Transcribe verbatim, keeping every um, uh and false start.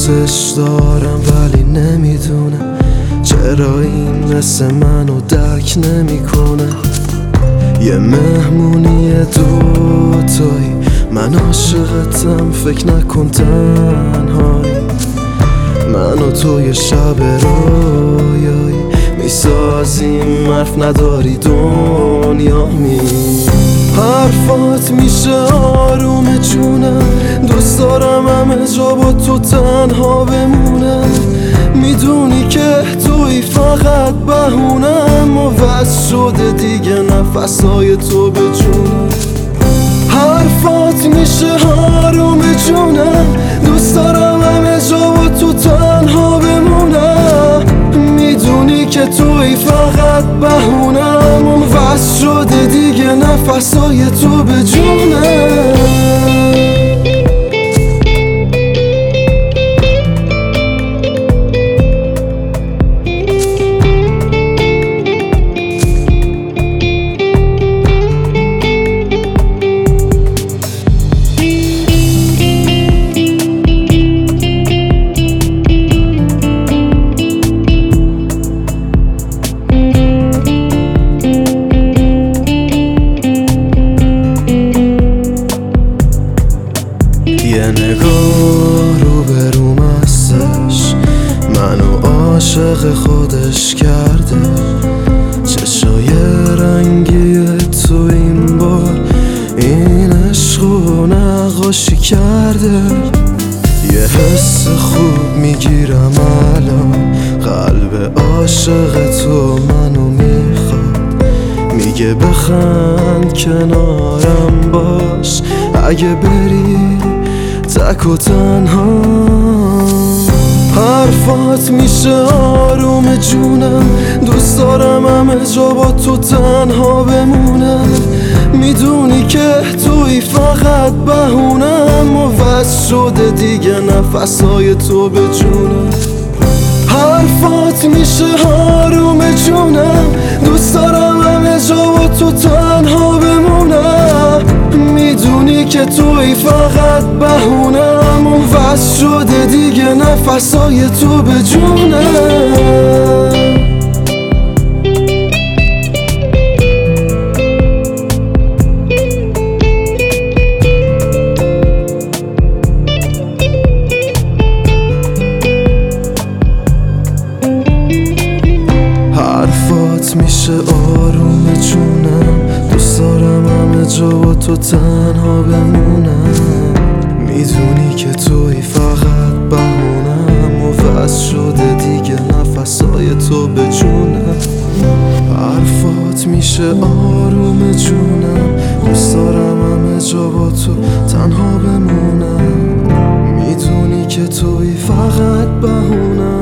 دوستش دارم ولی نمیدونم چرا این مثل منو درک نمیکنه. یه مهمونی دوتایی من عاشقتم فکر نکن تنهایی. من و تو یه شب رویایی میسازیم حرف نداری دنیا می حرفات میشه آروم جونم. دوست دارم همه جا با تو تنها بمونم. میدونی که توی فقط بهونم و وز شده دیگه نفسای تو به جونم. حرفات میشه آروم جونم. دوست دارم همه جا با تو تنها بمونم. میدونی که توی فقط بهونم و وز شده دیگه نفسای تو به جونم. یه نگاه رو بروم هستش منو عاشق خودش کرده. چشای رنگی تو این بار این عشقو نقاشی کرده. یه حس خوب میگیرم الان قلب عاشق تو منو میخواد. میگه بخند کنارم باش اگه بری تک و تنها. حرفات میشه آروم جونم. دوست دارم همه جا با تو تنها بمونم. میدونی که توی فقط بهونم و وز شده دیگه نفسای تو به جونم. حرفات میشه آروم جونم. دوست دارم همه جا با تو تنها بمونم. میدونی که توی فقط بهونم و وز شده دیگه نفسای تو به جونم. حرفات میشه آروم جونم. دوست دارم همه جا با تو تنها بمونم. میدونی که توی فقط بهونم و وز شده دیگه نفسای تو به جونم. حرفات میشه آروم جونم. دوست دارم همه جا با تو تنها بمونم. میدونی که توی فقط بهونم